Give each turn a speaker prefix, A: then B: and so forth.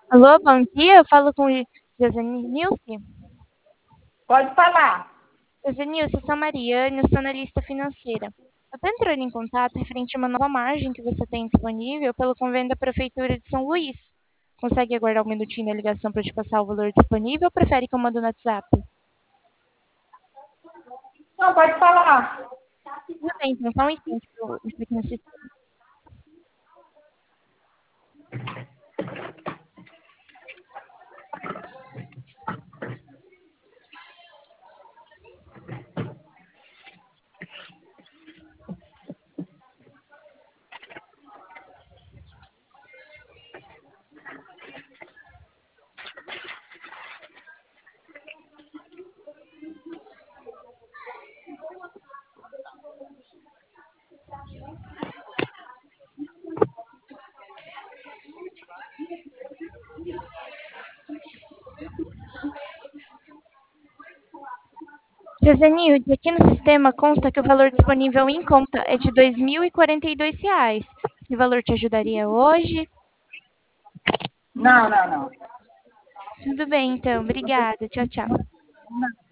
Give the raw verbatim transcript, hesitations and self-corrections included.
A: Alô, bom dia. Eu falo com Josenilce.
B: Pode falar.
A: Josenilce, eu sou a Mariane, eu sou analista financeira. Eu estou entrando em contato referente a uma nova margem que você tem disponível pelo convênio da Prefeitura de São Luís. Consegue aguardar um minutinho na ligação para te passar o valor disponível ou prefere que eu mando no WhatsApp?
B: Não, pode falar.
A: Tudo bem, então só um instante para eu entrar aqui no sistema. Josenilde, aqui no sistema consta que o valor disponível em conta é de dois mil e quarenta e dois reais. Esse valor te ajudaria hoje?
B: Não, não, não.
A: Tudo bem, então. Obrigada. Tchau, tchau.